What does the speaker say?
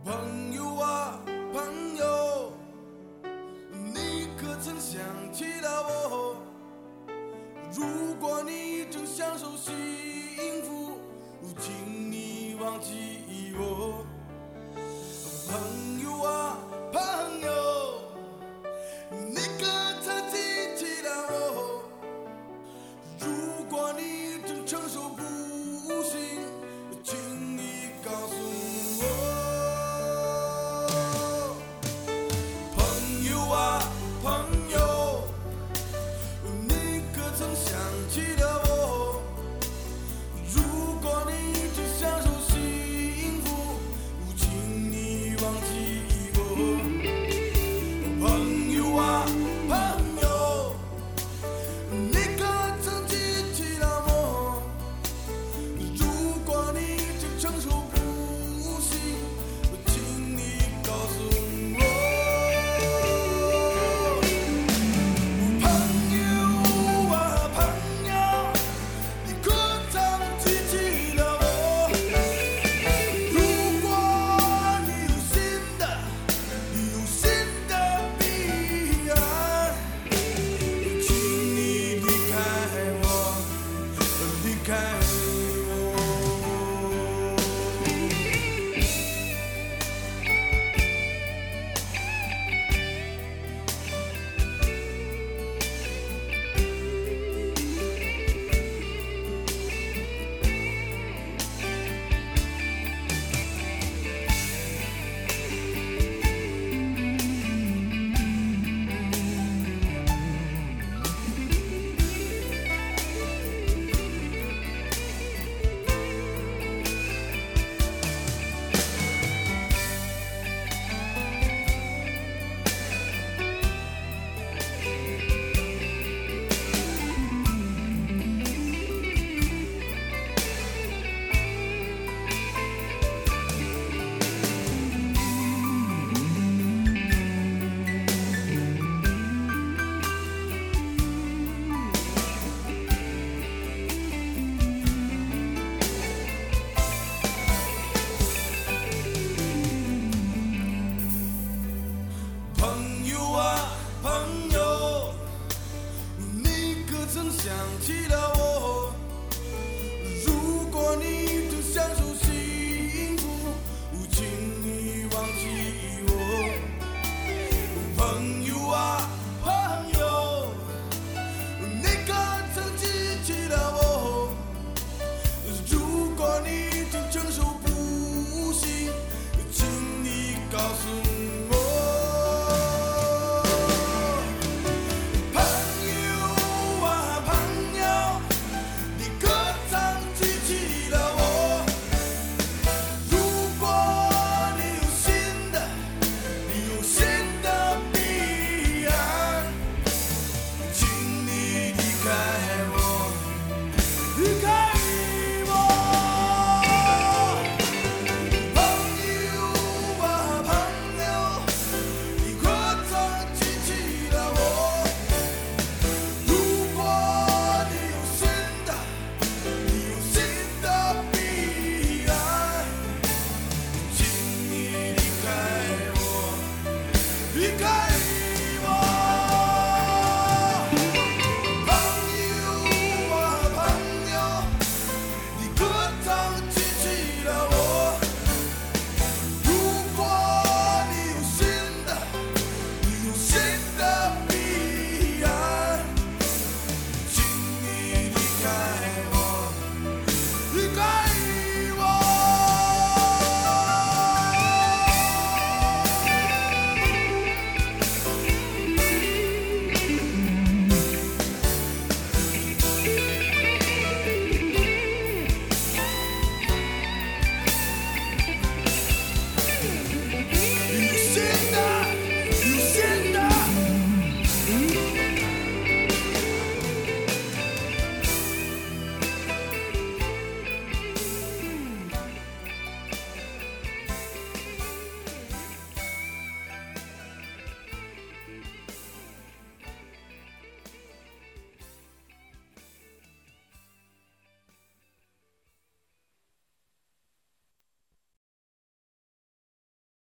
朋友啊，朋友，你可曾想起了我？如果你正享受幸福，请你忘记我。朋友啊，朋友，你可曾记起了我？如果你正承受不幸，请你告诉我。朋友啊，朋友，你可曾想起了我？如果你正享受幸福，请你忘记我。朋友啊，朋友，你可曾记起了我？如果你正承受不幸，请你告诉我。朋友啊，朋友，你可曾记起了我？如果你有新的彼岸，请你离开我，离开我。